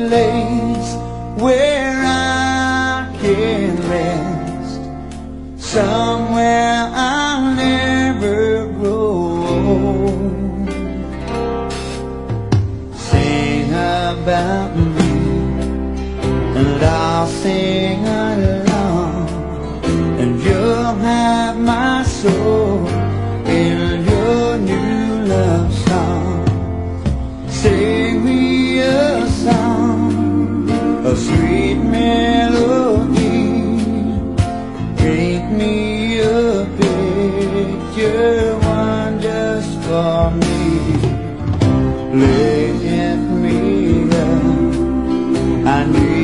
place where I can rest, somewhere I'll never grow old. Sing about me and I'll sing along, and you'll have my soul in your new love song. Sing me a song, a sweet melody. Paint me a picture, one just for me. Lift me up, I need